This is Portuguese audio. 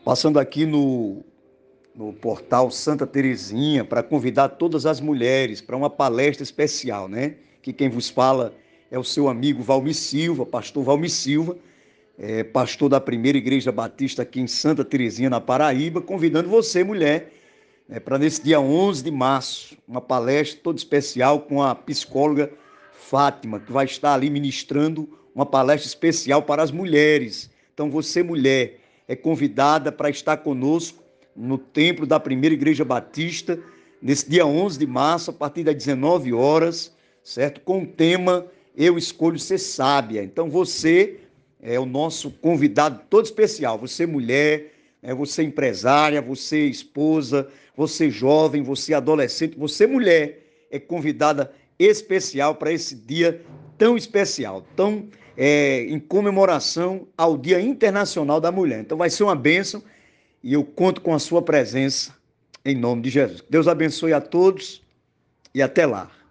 Passando aqui no portal Santa Terezinha para convidar todas as mulheres para uma palestra especial, né? Que quem vos fala é o seu amigo Valmir Silva, pastor Valmir Silva, pastor da Primeira Igreja Batista aqui em Santa Terezinha, na Paraíba, convidando você, mulher, para nesse dia 11 de março, uma palestra toda especial com a psicóloga Fátima, que vai estar ali ministrando uma palestra especial para as mulheres. Então, você, mulher, é convidada para estar conosco no templo da Primeira Igreja Batista, nesse dia 11 de março, a partir das 19 horas, certo? Com o tema Eu Escolho Ser Sábia. Então, você é o nosso convidado todo especial. Você, mulher, você empresária, você esposa, você jovem, você adolescente, você mulher, é convidada especial para esse dia tão especial, em comemoração ao Dia Internacional da Mulher. Então vai ser uma bênção e eu conto com a sua presença em nome de Jesus. Deus abençoe a todos e até lá.